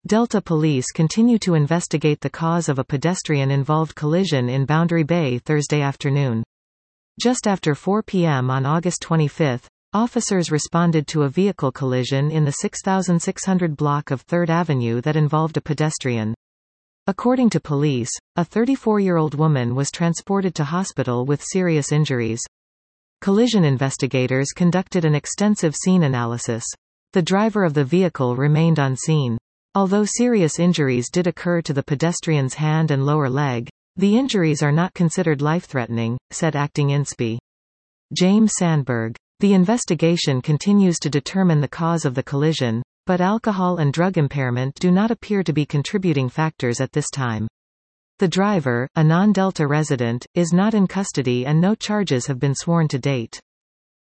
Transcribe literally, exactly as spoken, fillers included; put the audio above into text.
Delta police continue to investigate the cause of a pedestrian-involved collision in Boundary Bay Thursday afternoon. Just after four p m on August twenty-fifth, officers responded to a vehicle collision in the six thousand six hundred block of third Avenue that involved a pedestrian. According to police, a thirty-four-year-old woman was transported to hospital with serious injuries. Collision investigators conducted an extensive scene analysis. The driver of the vehicle remained on scene. Although serious injuries did occur to the pedestrian's hand and lower leg, the injuries are not considered life-threatening, said Acting Inspector James Sandberg. The investigation continues to determine the cause of the collision, but alcohol and drug impairment do not appear to be contributing factors at this time. The driver, a non-Delta resident, is not in custody and no charges have been sworn to date.